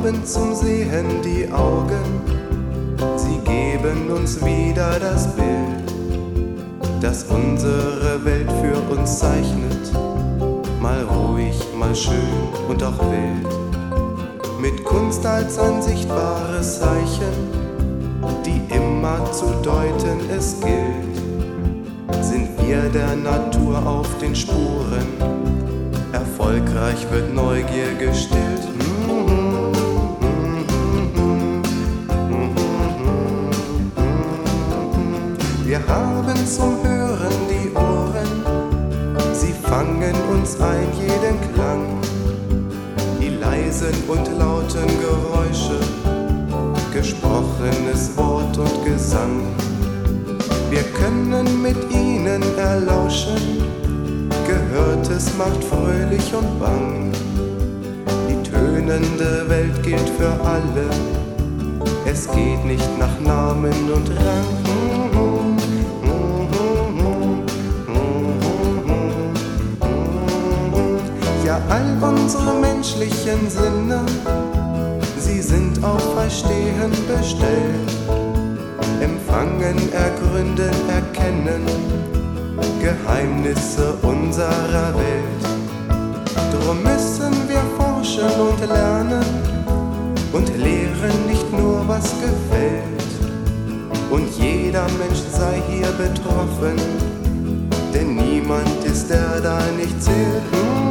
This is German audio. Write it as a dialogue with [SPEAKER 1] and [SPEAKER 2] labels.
[SPEAKER 1] haben zum Sehen die Augen, sie geben uns wieder das Bild, das unsere Welt für uns zeichnet, mal ruhig, mal schön und auch wild. Mit Kunst als ein sichtbares Zeichen, die immer zu deuten es gilt, sind wir der Natur auf den Spuren, erfolgreich wird Neugier gestillt. Wir haben zum Hören die Ohren, sie fangen uns ein jeden Klang, die leisen und lauten Geräusche, gesprochenes Wort und Gesang. Wir können mit ihnen erlauschen, Gehörtes macht fröhlich und bang. Die tönende Welt gilt für alle, es geht nicht nach Namen und Rang. Ja, all unsere menschlichen Sinne, sie sind auf Verstehen bestellt, empfangen, ergründen, erkennen Geheimnisse unserer Welt. Drum müssen wir forschen und lernen und lehren nicht nur, was gefällt. Und jeder Mensch sei hier betroffen, denn niemand ist der da nicht zählt.